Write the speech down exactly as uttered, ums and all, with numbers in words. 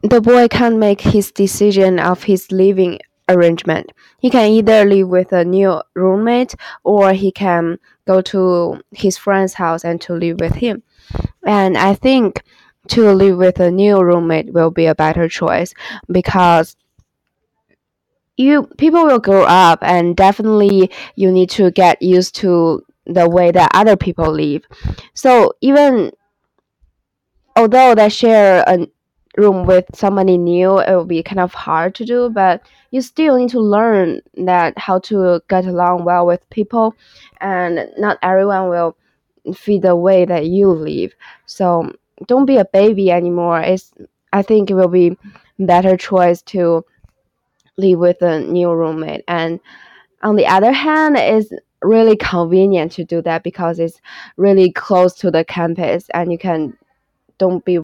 the boy can't make his decision of his living arrangement. He can either live with a new roommate or he can go to his friend's house and to live with him. And I think to live with a new roommate will be a better choice because you people will grow up and definitely you need to get used to the way that other people live. So even although they share a room with somebody new, it will be kind of hard to do, but you still need to learn that how to get along well with people, and not everyone will fit the way that you live. So don't be a baby anymore. It's I think it will be better choice to live with a new roommate. And on the other hand, it's really convenient to do that because it's really close to the campus and you can don't be